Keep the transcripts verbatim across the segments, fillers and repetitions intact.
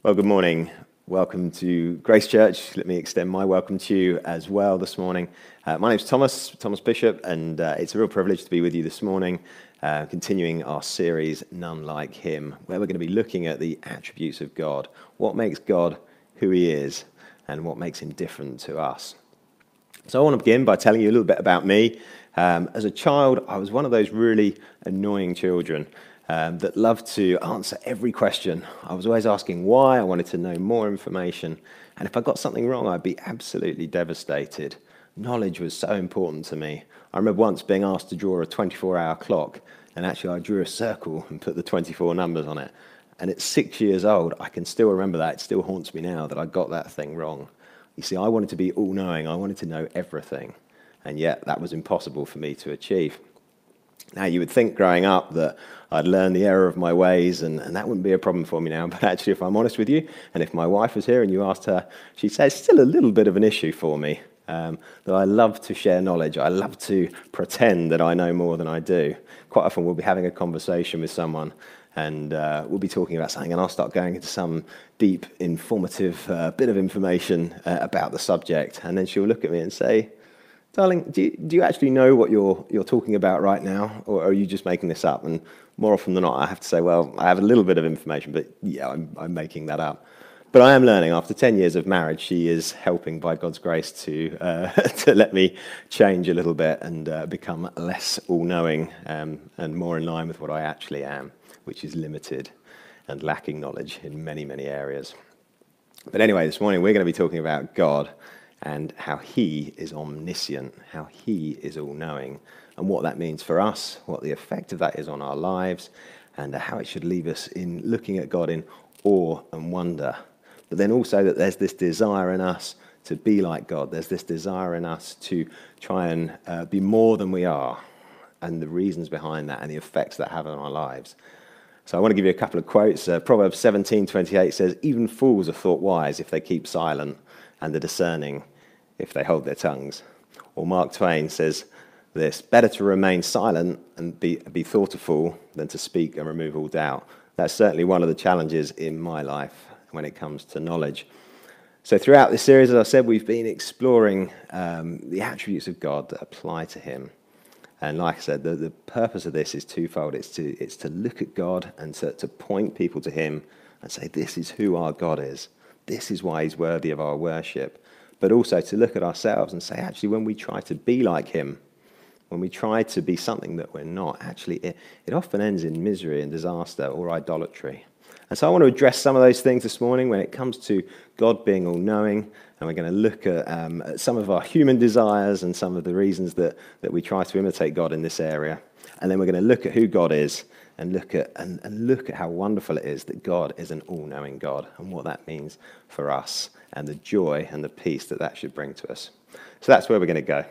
Well, good morning. Welcome to Grace Church. Let me extend my welcome to you as well this morning. Uh, my name's Thomas, Thomas Bishop, and uh, it's a real privilege to be with you this morning, uh, continuing our series, None Like Him, where we're going to be looking at the attributes of God, what makes God who he is, and what makes him different to us. So I want to begin by telling you a little bit about me. Um, as a child, I was one of those really annoying children Um, that loved to answer every question. I was always asking why, I wanted to know more information, and if I got something wrong, I'd be absolutely devastated. Knowledge was so important to me. I remember once being asked to draw a twenty-four hour clock, and actually I drew a circle and put the twenty-four numbers on it. And at six years old, I can still remember that. It still haunts me now that I got that thing wrong. You see, I wanted to be all-knowing. I wanted to know everything, and yet that was impossible for me to achieve. Now, you would think growing up that I'd learn the error of my ways, and, and that wouldn't be a problem for me now. But actually, if I'm honest with you, and if my wife was here and you asked her, she'd say it's still a little bit of an issue for me, um, that I love to share knowledge. I love to pretend that I know more than I do. Quite often, we'll be having a conversation with someone, and uh, we'll be talking about something, and I'll start going into some deep, informative uh, bit of information uh, about the subject. And then she'll look at me and say, darling, do you, do you actually know what you're you're talking about right now, or are you just making this up? And more often than not, I have to say, well, I have a little bit of information, but yeah, I'm, I'm making that up. But I am learning. After ten years of marriage, she is helping, by God's grace, to uh, to let me change a little bit and uh, become less all-knowing um, and more in line with what I actually am, which is limited and lacking knowledge in many, many areas. But anyway, this morning we're going to be talking about God and how he is omniscient, how he is all-knowing, and what that means for us, what the effect of that is on our lives, and how it should leave us in looking at God in awe and wonder. But then also that there's this desire in us to be like God. There's this desire in us to try and uh, be more than we are, and the reasons behind that and the effects that have on our lives. So I want to give you a couple of quotes. Uh, Proverbs seventeen twenty-eight says, "Even fools are thought wise if they keep silent, and the discerning if they hold their tongues." Or Mark Twain says this, "Better to remain silent and be, be thought a fool than to speak and remove all doubt." That's certainly one of the challenges in my life when it comes to knowledge. So throughout this series, as I said, we've been exploring um, the attributes of God that apply to him. And like I said, the, the purpose of this is twofold. It's to, it's to look at God and to, to point people to him and say, this is who our God is. This is why he's worthy of our worship. But also to look at ourselves and say, actually, when we try to be like him, when we try to be something that we're not, actually, it, it often ends in misery and disaster or idolatry. And so I want to address some of those things this morning when it comes to God being all-knowing, and we're going to look at, um, at some of our human desires and some of the reasons that, that we try to imitate God in this area. And then we're going to look at who God is and look at and, and look at how wonderful it is that God is an all-knowing God and what that means for us, and the joy and the peace that that should bring to us. So that's where we're going to go.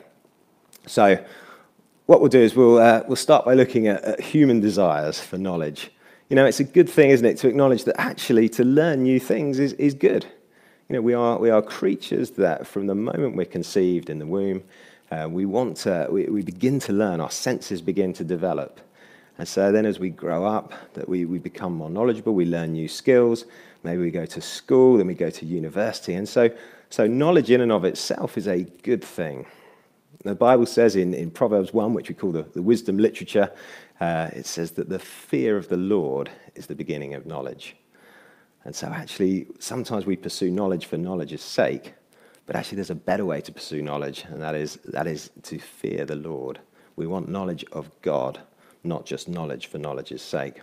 So what we'll do is we'll uh, we'll start by looking at, at human desires for knowledge. You know, it's a good thing, isn't it, to acknowledge that actually to learn new things is, is good. You know, we are we are creatures that from the moment we're conceived in the womb, uh, we want to, we, we begin to learn, our senses begin to develop. And so then as we grow up, that we, we become more knowledgeable, we learn new skills. Maybe we go to school, then we go to university. And so, so knowledge in and of itself is a good thing. The Bible says in, in Proverbs one, which we call the, the wisdom literature, uh, it says that the fear of the Lord is the beginning of knowledge. And so actually, sometimes we pursue knowledge for knowledge's sake, but actually there's a better way to pursue knowledge, and that is, that is to fear the Lord. We want knowledge of God, not just knowledge for knowledge's sake.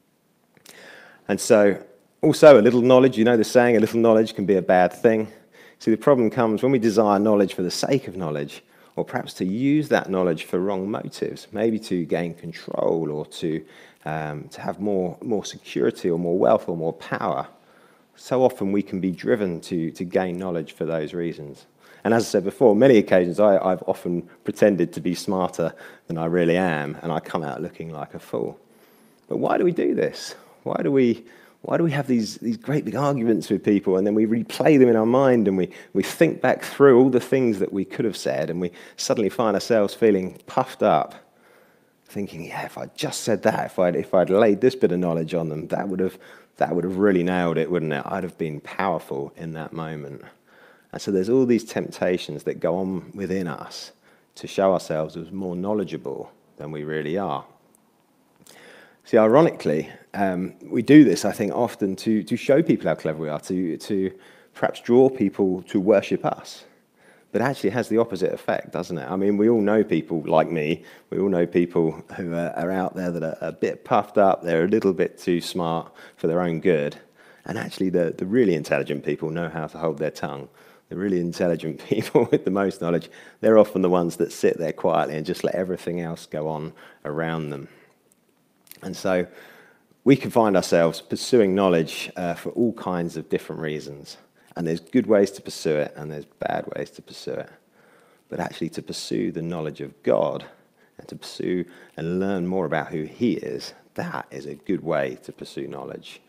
And so also, a little knowledge, you know the saying, a little knowledge can be a bad thing. See, the problem comes when we desire knowledge for the sake of knowledge, or perhaps to use that knowledge for wrong motives, maybe to gain control or to um, to have more, more security or more wealth or more power. So often we can be driven to, to gain knowledge for those reasons. And as I said before, many occasions I, I've often pretended to be smarter than I really am, and I come out looking like a fool. But why do we do this? Why do we... Why do we have these, these great big arguments with people, and then we replay them in our mind, and we, we think back through all the things that we could have said, and we suddenly find ourselves feeling puffed up, thinking, yeah, if I'd just said that, if I'd, if I'd laid this bit of knowledge on them, that would have that would have really nailed it, wouldn't it? I'd have been powerful in that moment. And so there's all these temptations that go on within us to show ourselves as more knowledgeable than we really are. See, ironically, um, we do this, I think, often to, to show people how clever we are, to, to perhaps draw people to worship us. But actually it has the opposite effect, doesn't it? I mean, we all know people like me. We all know people who are, are out there that are a bit puffed up. They're a little bit too smart for their own good. And actually the, the really intelligent people know how to hold their tongue. The really intelligent people with the most knowledge, they're often the ones that sit there quietly and just let everything else go on around them. And so we can find ourselves pursuing knowledge uh, for all kinds of different reasons. And there's good ways to pursue it, and there's bad ways to pursue it. But actually to pursue the knowledge of God, and to pursue and learn more about who he is, that is a good way to pursue knowledge.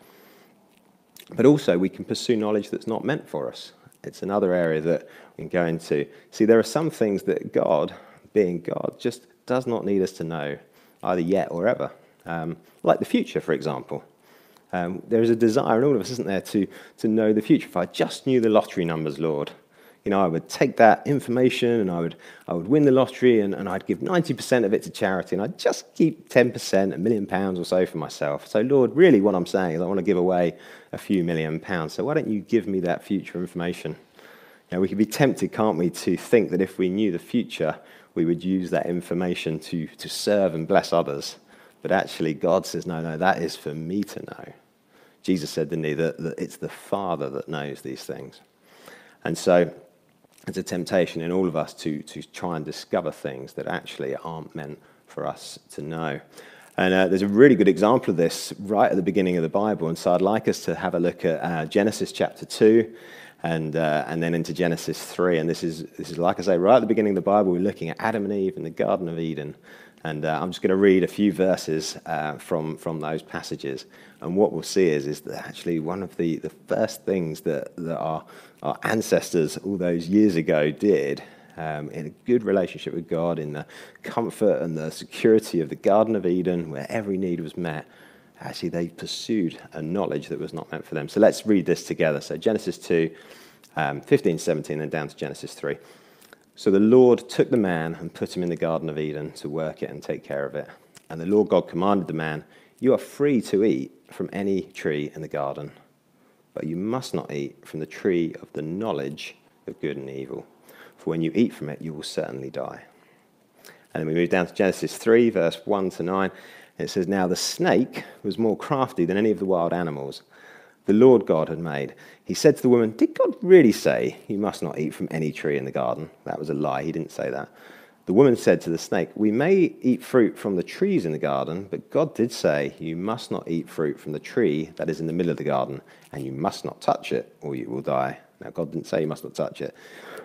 But also we can pursue knowledge that's not meant for us. It's another area that we can go into. See, there are some things that God, being God, just does not need us to know, either yet or ever. Um, like the future, for example. Um, there is a desire in all of us, isn't there, to, to know the future. If I just knew the lottery numbers, Lord, you know, I would take that information and I would I would win the lottery and, and I'd give ninety percent of it to charity and I'd just keep ten percent, a million pounds or so for myself. So, Lord, really what I'm saying is I want to give away a few million pounds. So why don't you give me that future information? You know, we could be tempted, can't we, to think that if we knew the future, we would use that information to, to serve and bless others. But actually, God says, no, no, that is for me to know. Jesus said, didn't he, that, that it's the Father that knows these things. And so it's a temptation in all of us to, to try and discover things that actually aren't meant for us to know. And uh, there's a really good example of this right at the beginning of the Bible. And so I'd like us to have a look at uh, Genesis chapter two and uh, and then into Genesis three. And this is, this is, like I say, right at the beginning of the Bible, we're looking at Adam and Eve in the Garden of Eden. And uh, I'm just going to read a few verses uh, from, from those passages. And what we'll see is, is that actually one of the, the first things that, that our, our ancestors all those years ago did, um, in a good relationship with God, in the comfort and the security of the Garden of Eden, where every need was met, actually they pursued a knowledge that was not meant for them. So let's read this together. So Genesis two, um, fifteen, seventeen, and down to Genesis three. So the Lord took the man and put him in the Garden of Eden to work it and take care of it. And the Lord God commanded the man, you are free to eat from any tree in the garden, but you must not eat from the tree of the knowledge of good and evil. For when you eat from it, you will certainly die. And then we move down to Genesis three, verse one to nine. And it says, now the snake was more crafty than any of the wild animals the Lord God had made. He said to the woman, did God really say you must not eat from any tree in the garden? That was a lie. He didn't say that. The woman said to the snake, we may eat fruit from the trees in the garden, but God did say you must not eat fruit from the tree that is in the middle of the garden, and you must not touch it, or you will die. Now, God didn't say you must not touch it.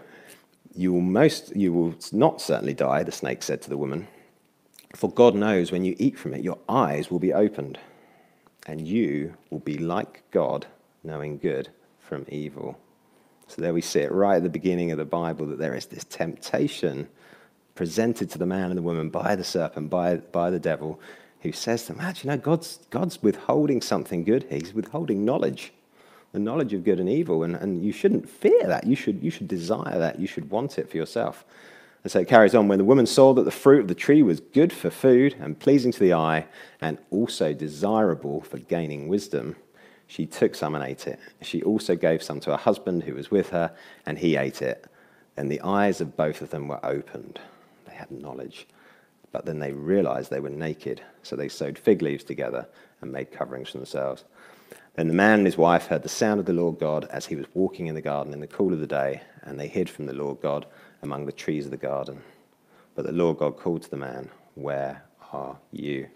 You will most, you will not certainly die, the snake said to the woman, for God knows when you eat from it, your eyes will be opened, and you will be like God, knowing good from evil. So there we see it right at the beginning of the Bible, that there is this temptation presented to the man and the woman by the serpent, by, by the devil, who says to them, actually, no, God's, God's withholding something good. He's withholding knowledge, the knowledge of good and evil, and, and you shouldn't fear that. You should, you should desire that. You should want it for yourself. And so it carries on, when the woman saw that the fruit of the tree was good for food and pleasing to the eye and also desirable for gaining wisdom, she took some and ate it. She also gave some to her husband who was with her, and he ate it. And the eyes of both of them were opened. They had knowledge. But then they realized they were naked, so they sewed fig leaves together and made coverings for themselves. Then the man and his wife heard the sound of the Lord God as he was walking in the garden in the cool of the day, and they hid from the Lord God among the trees of the garden. But the Lord God called to the man, where are you?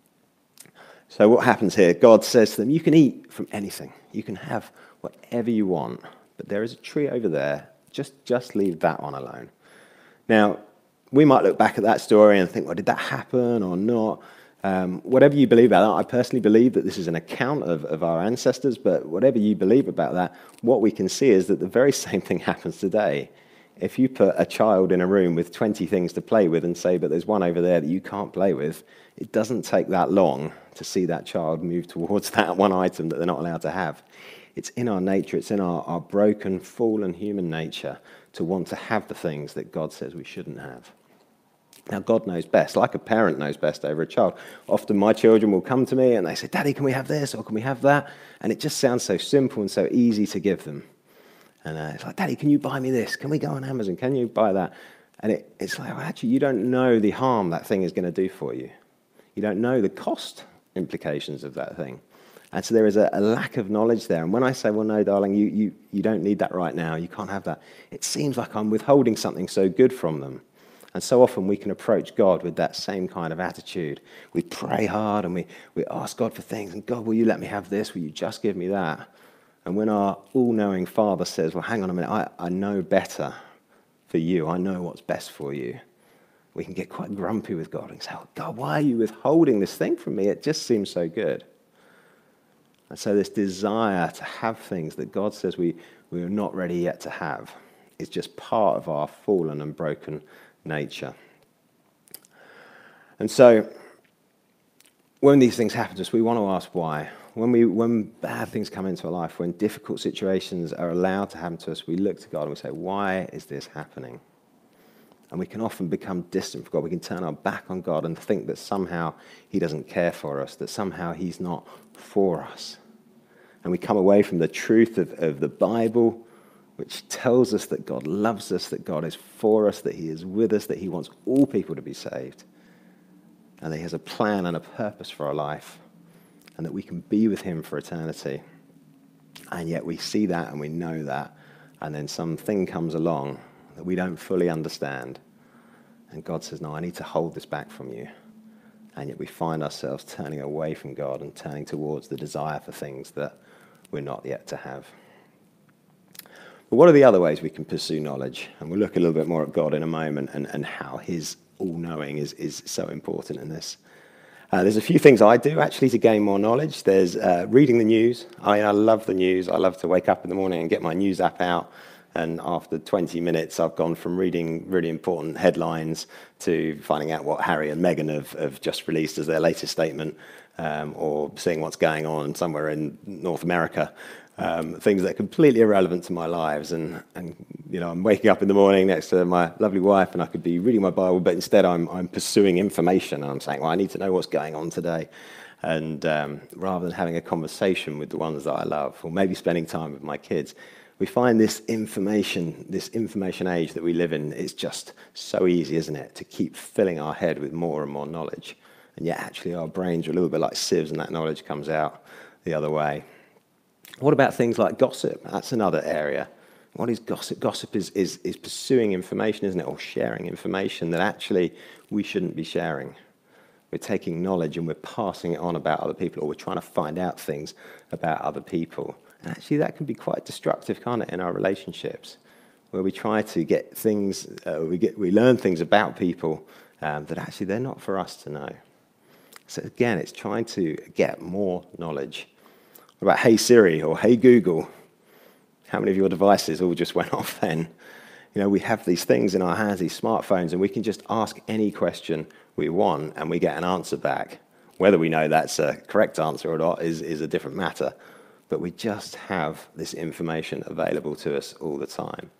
So what happens here? God says to them, you can eat from anything. You can have whatever you want. But there is a tree over there. Just, just leave that one alone. Now, we might look back at that story and think, well, did that happen or not? Um, whatever you believe about that, I personally believe that this is an account of, of our ancestors, but whatever you believe about that, what we can see is that the very same thing happens today. If you put a child in a room with twenty things to play with and say, but there's one over there that you can't play with, it doesn't take that long to see that child move towards that one item that they're not allowed to have. It's in our nature, it's in our, our broken, fallen human nature to want to have the things that God says we shouldn't have. Now, God knows best, like a parent knows best over a child. Often my children will come to me and they say, Daddy, can we have this or can we have that? And it just sounds so simple and so easy to give them. And uh, it's like, Daddy, can you buy me this? Can we go on Amazon? Can you buy that? And it, it's like, well, actually, you don't know the harm that thing is going to do for you. You don't know the cost implications of that thing. And so there is a, a lack of knowledge there. And when I say, well, no, darling, you, you, you don't need that right now. You can't have that. It seems like I'm withholding something so good from them. And so often we can approach God with that same kind of attitude. We pray hard and we, we ask God for things. And God, will you let me have this? Will you just give me that? And when our all-knowing Father says, well, hang on a minute, I, I know better for you. I know what's best for you. We can get quite grumpy with God and say, oh, God, why are you withholding this thing from me? It just seems so good. And so this desire to have things that God says we, we are not ready yet to have is just part of our fallen and broken nature. And so when these things happen to us, we want to ask why. When we when bad things come into our life, when difficult situations are allowed to happen to us, we look to God and we say, why is this happening? And we can often become distant from God. We can turn our back on God and think that somehow he doesn't care for us, that somehow he's not for us. And we come away from the truth of, of the Bible, which tells us that God loves us, that God is for us, that he is with us, that he wants all people to be saved, and that he has a plan and a purpose for our life, and that we can be with him for eternity. And yet we see that and we know that, and then something comes along that we don't fully understand, and God says, no, I need to hold this back from you. And yet we find ourselves turning away from God and turning towards the desire for things that we're not yet to have. But what are the other ways we can pursue knowledge? And we'll look a little bit more at God in a moment and, and how his all-knowing is, is so important in this. Uh, there's a few things I do, actually, to gain more knowledge. There's uh, reading the news. I, I love the news. I love to wake up in the morning and get my news app out. And after twenty minutes, I've gone from reading really important headlines to finding out what Harry and Meghan have, have just released as their latest statement, um, or seeing what's going on somewhere in North America. Um, things that are completely irrelevant to my lives. And, and, you know, I'm waking up in the morning next to my lovely wife and I could be reading my Bible, but instead I'm, I'm pursuing information. And I'm saying, well, I need to know what's going on today. And um, rather than having a conversation with the ones that I love, or maybe spending time with my kids, we find this information, this information age that we live in, is just so easy, isn't it, to keep filling our head with more and more knowledge. And yet actually our brains are a little bit like sieves and that knowledge comes out the other way. What about things like gossip? That's another area. What is gossip? Gossip is, is, is pursuing information, isn't it? Or sharing information that actually we shouldn't be sharing. We're taking knowledge and we're passing it on about other people, or we're trying to find out things about other people. And actually that can be quite destructive, can't it, in our relationships, where we try to get things, uh, we, get, we learn things about people um, that actually they're not for us to know. So again, it's trying to get more knowledge. What about Hey Siri or Hey Google? How many of your devices all just went off then? You know, we have these things in our hands, these smartphones, and we can just ask any question we want and we get an answer back. Whether we know that's a correct answer or not is, is a different matter. But we just have this information available to us all the time.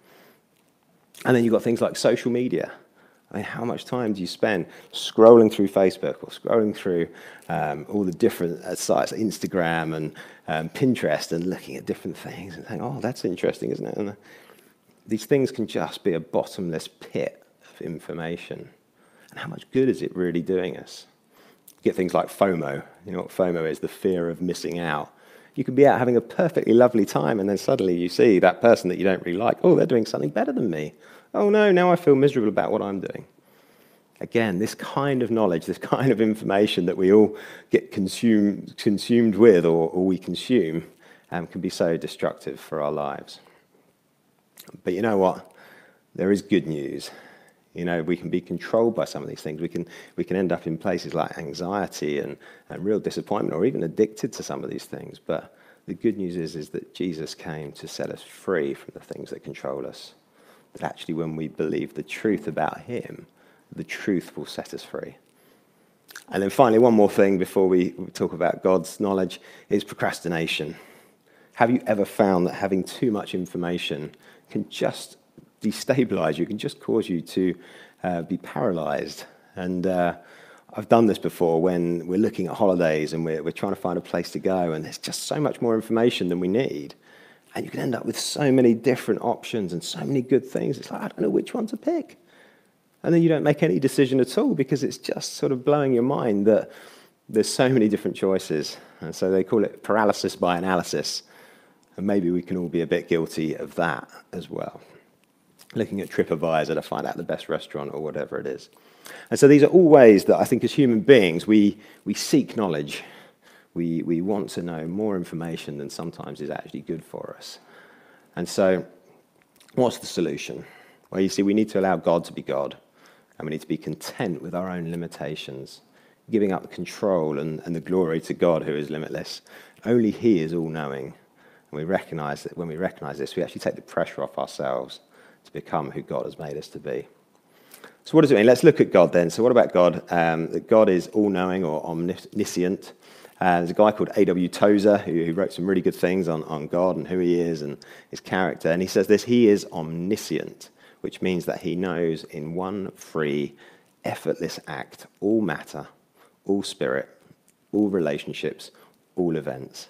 And then you've got things like social media. I mean, how much time do you spend scrolling through Facebook or scrolling through um, all the different uh, sites, Instagram and um, Pinterest, and looking at different things and saying, oh, that's interesting, isn't it? And uh, these things can just be a bottomless pit of information. And how much good is it really doing us? You get things like FOMO. You know what FOMO is? The fear of missing out. You can be out having a perfectly lovely time, and then suddenly you see that person that you don't really like, oh, they're doing something better than me. Oh no, now I feel miserable about what I'm doing. Again, this kind of knowledge, this kind of information that we all get consumed, consumed with or, or we consume um, can be so destructive for our lives. But you know what? There is good news. You know, we can be controlled by some of these things. We can we can end up in places like anxiety and, and real disappointment, or even addicted to some of these things. But the good news is, is that Jesus came to set us free from the things that control us. that actually when we believe the truth about him, the truth will set us free. And then finally, one more thing before we talk about God's knowledge is procrastination. Have you ever found that having too much information can just destabilize you, can just cause you to uh, be paralyzed? And uh, I've done this before when we're looking at holidays and we're, we're trying to find a place to go, and there's just so much more information than we need. And you can end up with so many different options and so many good things. It's like, I don't know which one to pick. And then you don't make any decision at all because it's just sort of blowing your mind that there's so many different choices. And so they call it paralysis by analysis. And maybe we can all be a bit guilty of that as well. Looking at TripAdvisor to find out the best restaurant or whatever it is. And so these are all ways that I think as human beings we, we seek knowledge. We, we want to know more information than sometimes is actually good for us. And so what's the solution? Well, you see, we need to allow God to be God. And we need to be content with our own limitations, giving up control and, and the glory to God who is limitless. Only he is all-knowing. And we recognize that when we recognize this, we actually take the pressure off ourselves to become who God has made us to be. So what does it mean? Let's look at God then. So what about God? Um, that God is all-knowing or omniscient. Uh, there's a guy called A W Tozer who, who wrote some really good things on, on God and who he is and his character. And he says this, he is omniscient, which means that he knows in one free, effortless act all matter, all spirit, all relationships, all events.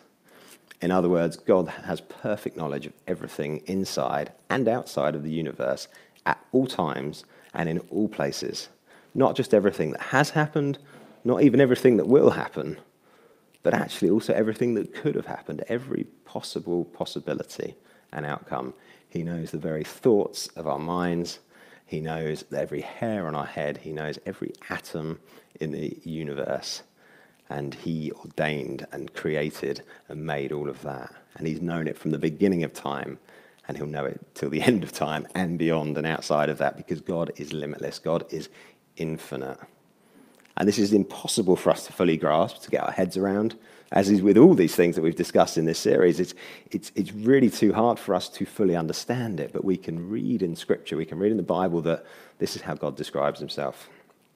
In other words, God has perfect knowledge of everything inside and outside of the universe at all times and in all places. Not just everything that has happened, not even everything that will happen, but actually also everything that could have happened, every possible possibility and outcome. He knows the very thoughts of our minds. He knows every hair on our head. He knows every atom in the universe. And he ordained and created and made all of that. And he's known it from the beginning of time. And he'll know it till the end of time and beyond and outside of that, because God is limitless. God is infinite. And this is impossible for us to fully grasp, to get our heads around. As is with all these things that we've discussed in this series, it's, it's, it's really too hard for us to fully understand it. But we can read in Scripture, we can read in the Bible that this is how God describes himself.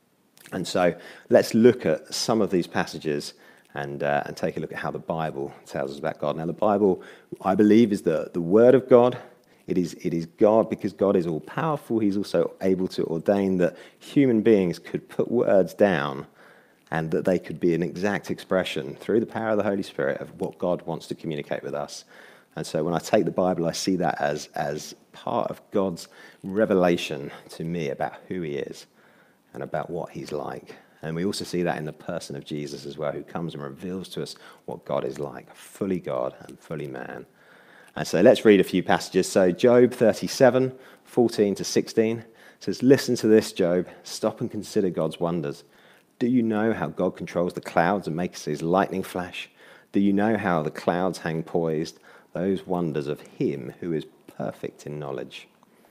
And so let's look at some of these passages and, uh, and take a look at how the Bible tells us about God. Now, the Bible, I believe, is the, the Word of God. It is, it is God, because God is all-powerful. He's also able to ordain that human beings could put words down and that they could be an exact expression through the power of the Holy Spirit of what God wants to communicate with us. And so when I take the Bible, I see that as, as part of God's revelation to me about who he is and about what he's like. And we also see that in the person of Jesus as well, who comes and reveals to us what God is like, fully God and fully man. And so let's read a few passages. So Job thirty-seven, fourteen to sixteen says, "Listen to this, Job. Stop and consider God's wonders. Do you know how God controls the clouds and makes his lightning flash? Do you know how the clouds hang poised, those wonders of him who is perfect in knowledge?"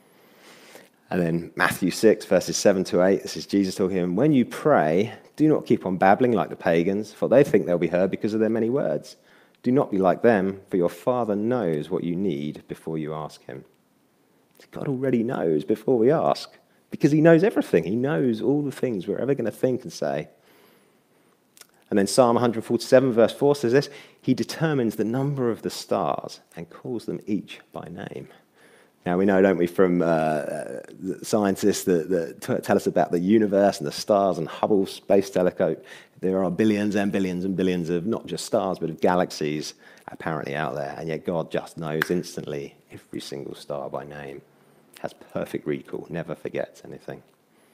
And then Matthew six, verses seven to eight, this is Jesus talking to him. "When you pray, do not keep on babbling like the pagans, for they think they'll be heard because of their many words. Do not be like them, for your Father knows what you need before you ask him." God already knows before we ask, because he knows everything. He knows all the things we're ever going to think and say. And then Psalm one forty-seven, verse four says this, "He determines the number of the stars and calls them each by name." Now, we know, don't we, from uh, scientists that, that t- tell us about the universe and the stars and Hubble Space Telescope. There are billions and billions and billions of not just stars, but of galaxies apparently out there. And yet God just knows instantly every single star by name. Has perfect recall, never forgets anything.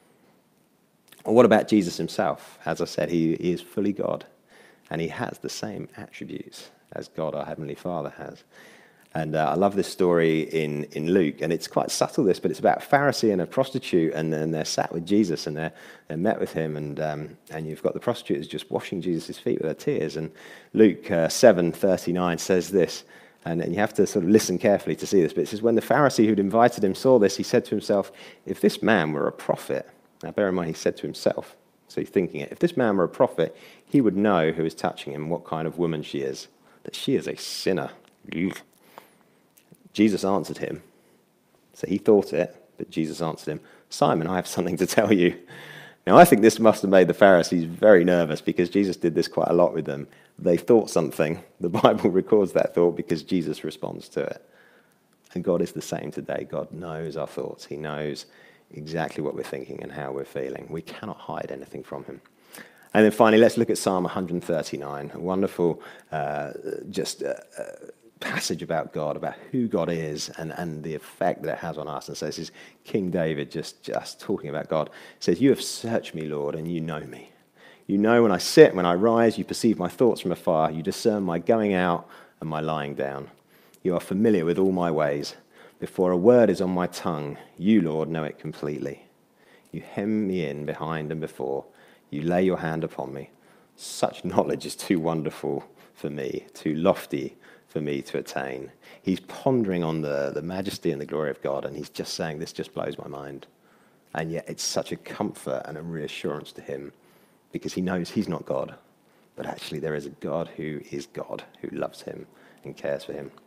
Or what about Jesus himself? As I said, he, he is fully God. And he has the same attributes as God, our Heavenly Father, has. And uh, I love this story in, in Luke, and it's quite subtle, this, but it's about a Pharisee and a prostitute, and then they're sat with Jesus, and they're, they're met with him, and um, and you've got the prostitute who's just washing Jesus' feet with her tears. And Luke uh, seven thirty-nine says this, and, and you have to sort of listen carefully to see this, but it says, "When the Pharisee who'd invited him saw this, he said to himself, 'If this man were a prophet,'" now bear in mind he said to himself, so he's thinking it, "'If this man were a prophet, he would know who is touching him, what kind of woman she is, that she is a sinner.'" Jesus answered him. So he thought it, But Jesus answered him, Simon, I have something to tell you. Now, I think this must have made the Pharisees very nervous because Jesus did this quite a lot with them. They thought something. The Bible records that thought because Jesus responds to it. And God is the same today. God knows our thoughts. He knows exactly what we're thinking and how we're feeling. We cannot hide anything from him. And then finally, let's look at Psalm one thirty-nine, a wonderful uh, just uh, uh, passage about God, about who God is and, and the effect that it has on us. And so this is King David just, just talking about God. It says, you have searched me, Lord, and you know me. You know when I sit, when I rise, you perceive my thoughts from afar. You discern my going out and my lying down. You are familiar with all my ways. Before a word is on my tongue, you, Lord, know it completely. You hem me in behind and before. You lay your hand upon me. Such knowledge is too wonderful for me, too lofty for me to attain. He's pondering on the, the majesty and the glory of God, and he's just saying, this just blows my mind. And yet it's such a comfort and a reassurance to him because he knows he's not God, but actually there is a God who is God, who loves him and cares for him.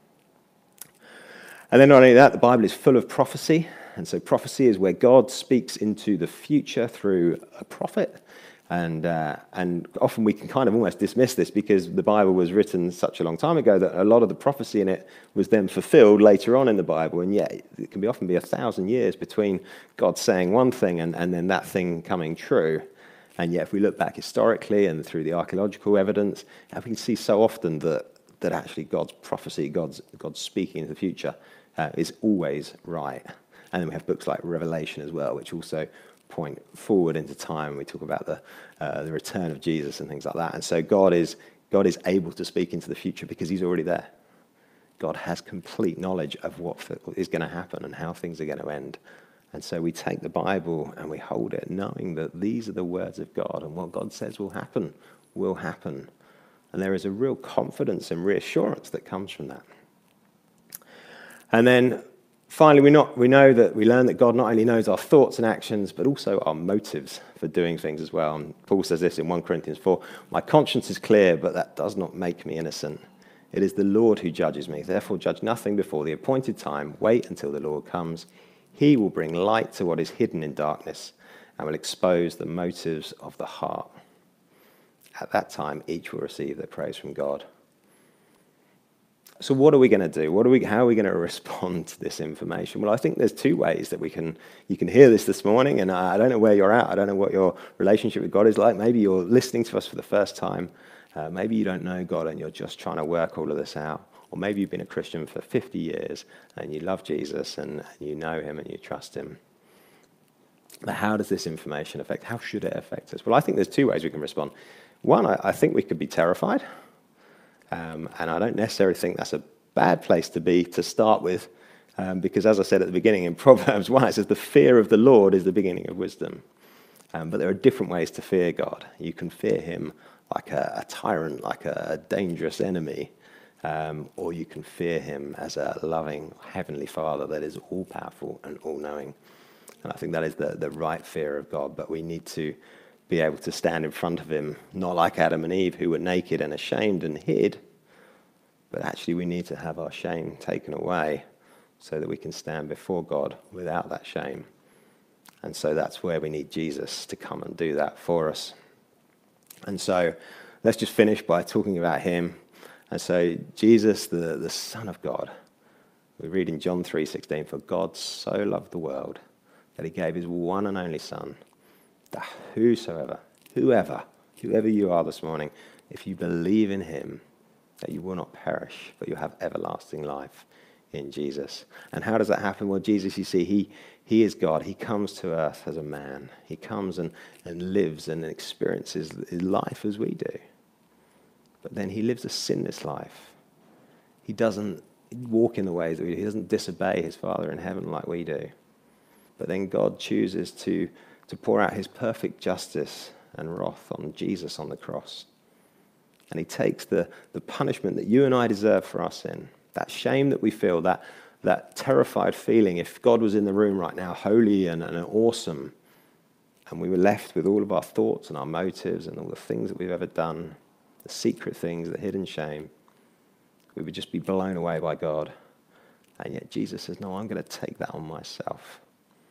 And then not only that, the Bible is full of prophecy. And so prophecy is where God speaks into the future through a prophet. And uh, and often we can kind of almost dismiss this because the Bible was written such a long time ago that a lot of the prophecy in it was then fulfilled later on in the Bible. And yet it can be often be a thousand years between God saying one thing and, and then that thing coming true. And yet if we look back historically and through the archaeological evidence, we can see so often that, that actually God's prophecy, God's, God's speaking into the future uh, is always right. And then we have books like Revelation as well, which also point forward into time. We talk about the uh, the return of Jesus and things like that. And so God is God is able to speak into the future because he's already there. God has complete knowledge of what is going to happen and how things are going to end. And so we take the Bible and we hold it knowing that these are the words of God and what God says will happen, will happen. And there is a real confidence and reassurance that comes from that. And then finally, we, not, we know that we learn that God not only knows our thoughts and actions, but also our motives for doing things as well. And Paul says this in First Corinthians four, my conscience is clear, but that does not make me innocent. It is the Lord who judges me. Therefore, judge nothing before the appointed time. Wait until the Lord comes. He will bring light to what is hidden in darkness and will expose the motives of the heart. At that time, each will receive their praise from God. So what are we going to do? What are we? How are we going to respond to this information? Well, I think there's two ways that we can. You can hear this this morning, and I don't know where you're at. I don't know what your relationship with God is like. Maybe you're listening to us for the first time. Uh, maybe you don't know God, and you're just trying to work all of this out. Or maybe you've been a Christian for fifty years, and you love Jesus, and you know him, and you trust him. But how does this information affect? How should it affect us? Well, I think there's two ways we can respond. One, I, I think we could be terrified. Um, and I don't necessarily think that's a bad place to be to start with, um, because as I said at the beginning in Proverbs one, it says the fear of the Lord is the beginning of wisdom. Um, but there are different ways to fear God. You can fear him like a, a tyrant, like a, a dangerous enemy, um, or you can fear him as a loving heavenly Father that is all-powerful and all-knowing. And I think that is the, the right fear of God, but we need to be able to stand in front of him, not like Adam and Eve who were naked and ashamed and hid, but actually we need to have our shame taken away so that we can stand before God without that shame. And so that's where we need Jesus to come and do that for us. And so let's just finish by talking about him. And so Jesus, the, the Son of God, we read in John three sixteen, for God so loved the world that he gave his one and only Son, that whosoever, whoever, whoever you are this morning, if you believe in him, that you will not perish, but you'll have everlasting life in Jesus. And how does that happen? Well, Jesus, you see, he he is God. He comes to earth as a man. He comes and, and lives and experiences his life as we do. But then he lives a sinless life. He doesn't walk in the ways that we do. He doesn't disobey his Father in heaven like we do. But then God chooses to to pour out his perfect justice and wrath on Jesus on the cross. And he takes the, the punishment that you and I deserve for our sin, that shame that we feel, that, that terrified feeling if God was in the room right now, holy and, and awesome, and we were left with all of our thoughts and our motives and all the things that we've ever done, the secret things, the hidden shame, we would just be blown away by God. And yet Jesus says, no, I'm going to take that on myself.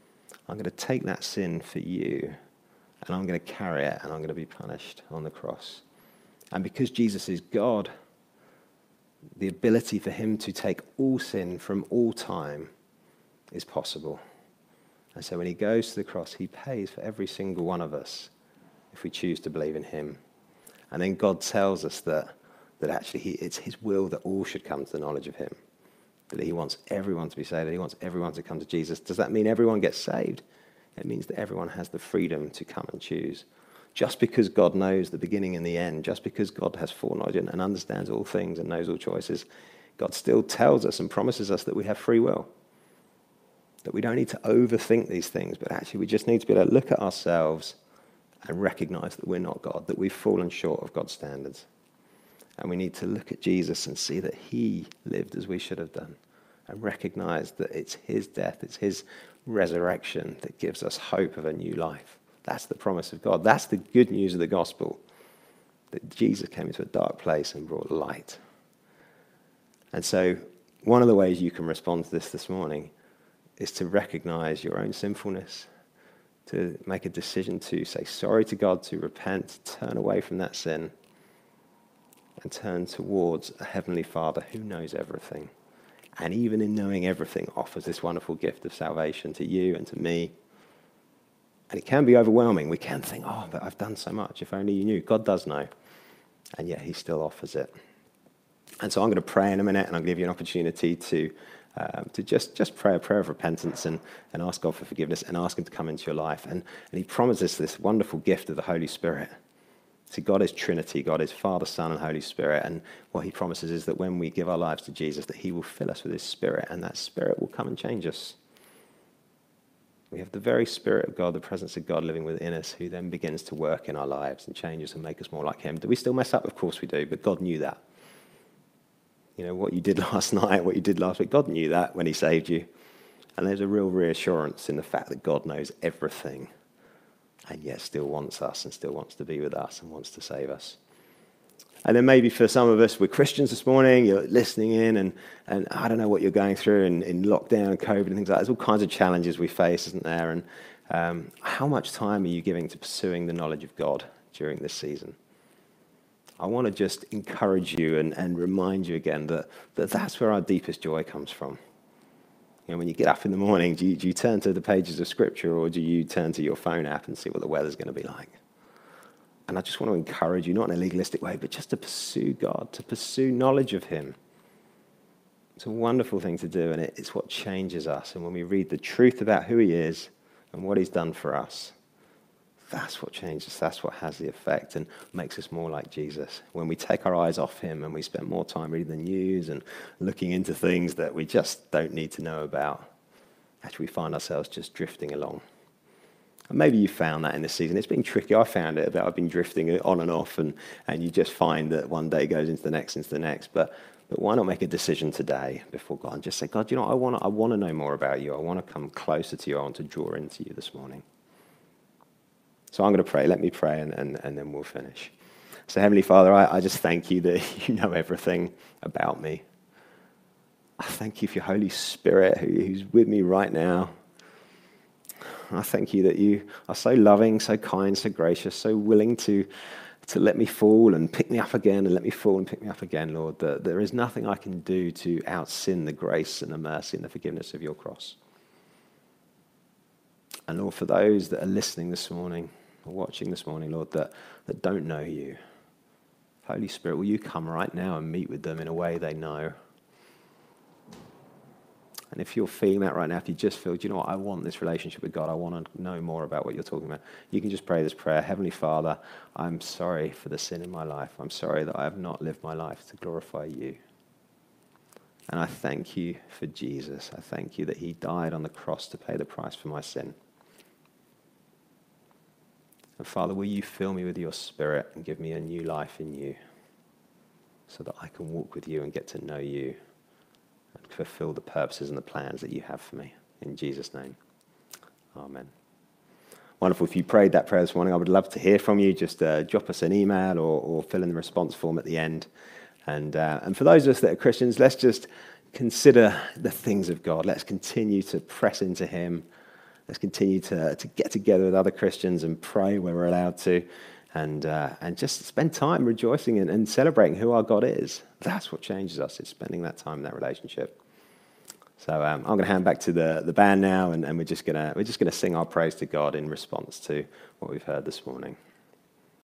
I'm going to take that sin for you, and I'm going to carry it, and I'm going to be punished on the cross. And because Jesus is God, the ability for him to take all sin from all time is possible. And so when he goes to the cross, he pays for every single one of us if we choose to believe in him. And then God tells us that, that actually he, it's his will that all should come to the knowledge of him, that he wants everyone to be saved, that he wants everyone to come to Jesus. Does that mean everyone gets saved? It means that everyone has the freedom to come and choose. Just because God knows the beginning and the end, just because God has foreknowledge and understands all things and knows all choices, God still tells us and promises us that we have free will. That we don't need to overthink these things, but actually we just need to be able to look at ourselves and recognize that we're not God, that we've fallen short of God's standards. And we need to look at Jesus and see that he lived as we should have done, and recognize that it's his death, it's his resurrection that gives us hope of a new life. That's the promise of God. That's the good news of the gospel, that Jesus came into a dark place and brought light. And so one of the ways you can respond to this this morning is to recognize your own sinfulness, to make a decision to say sorry to God, to repent, turn away from that sin, and turn towards a heavenly Father who knows everything. And even in knowing everything, offers this wonderful gift of salvation to you and to me. And it can be overwhelming. We can think, oh, but I've done so much. If only you knew. God does know. And yet he still offers it. And so I'm going to pray in a minute, and I'll give you an opportunity to um, to just, just pray a prayer of repentance and, and ask God for forgiveness and ask him to come into your life. And, and he promises this wonderful gift of the Holy Spirit. See, God is Trinity. God is Father, Son, and Holy Spirit. And what he promises is that when we give our lives to Jesus, that he will fill us with his Spirit, and that Spirit will come and change us. We have the very Spirit of God, the presence of God living within us, who then begins to work in our lives and change us and make us more like him. Do we still mess up? Of course we do, but God knew that. You know, what you did last night, what you did last week, God knew that when he saved you. And there's a real reassurance in the fact that God knows everything, and yet still wants us and still wants to be with us and wants to save us. And then maybe for some of us, we're Christians this morning, you're listening in, and, and I don't know what you're going through in, in lockdown and COVID and things like that. There's all kinds of challenges we face, isn't there? And um, how much time are you giving to pursuing the knowledge of God during this season? I want to just encourage you and, and remind you again that, that that's where our deepest joy comes from. You know, when you get up in the morning, do you, do you turn to the pages of Scripture, or do you turn to your phone app and see what the weather's going to be like? And I just want to encourage you, not in a legalistic way, but just to pursue God, to pursue knowledge of him. It's a wonderful thing to do, and it's what changes us. And when we read the truth about who he is and what he's done for us, that's what changes us. That's what has the effect and makes us more like Jesus. When we take our eyes off him and we spend more time reading the news and looking into things that we just don't need to know about, actually we find ourselves just drifting along. And maybe you found that in this season. It's been tricky. I found it about I've been drifting on and off, and, and you just find that one day goes into the next, into the next. But but why not make a decision today before God and just say, God, you know, I want to I want to know more about you. I want to come closer to you. I want to draw into you this morning. So I'm going to pray. Let me pray, and, and, and then we'll finish. So Heavenly Father, I, I just thank you that you know everything about me. I thank you for your Holy Spirit who, who's with me right now. I thank you that you are so loving, so kind, so gracious, so willing to, to let me fall and pick me up again and let me fall and pick me up again, Lord, that there is nothing I can do to out-sin the grace and the mercy and the forgiveness of your cross. And Lord, for those that are listening this morning or watching this morning, Lord, that, that don't know you, Holy Spirit, will you come right now and meet with them in a way they know? And if you're feeling that right now, if you just feel, do you know what, I want this relationship with God, I want to know more about what you're talking about, you can just pray this prayer. Heavenly Father, I'm sorry for the sin in my life. I'm sorry that I have not lived my life to glorify you. And I thank you for Jesus. I thank you that he died on the cross to pay the price for my sin. And Father, will you fill me with your Spirit and give me a new life in you so that I can walk with you and get to know you and fulfill the purposes and the plans that you have for me. In Jesus' name, amen. Wonderful. If you prayed that prayer this morning, I would love to hear from you. Just uh, drop us an email or, or fill in the response form at the end. And, uh, and for those of us that are Christians, let's just consider the things of God. Let's continue to press into him let's continue to, to get together with other Christians and pray where we're allowed to, and uh, and just spend time rejoicing and, and celebrating who our God is. That's what changes us, is spending that time in that relationship. So um, I'm going to hand back to the, the band now, and, and we're just going to we're just going to sing our praise to God in response to what we've heard this morning.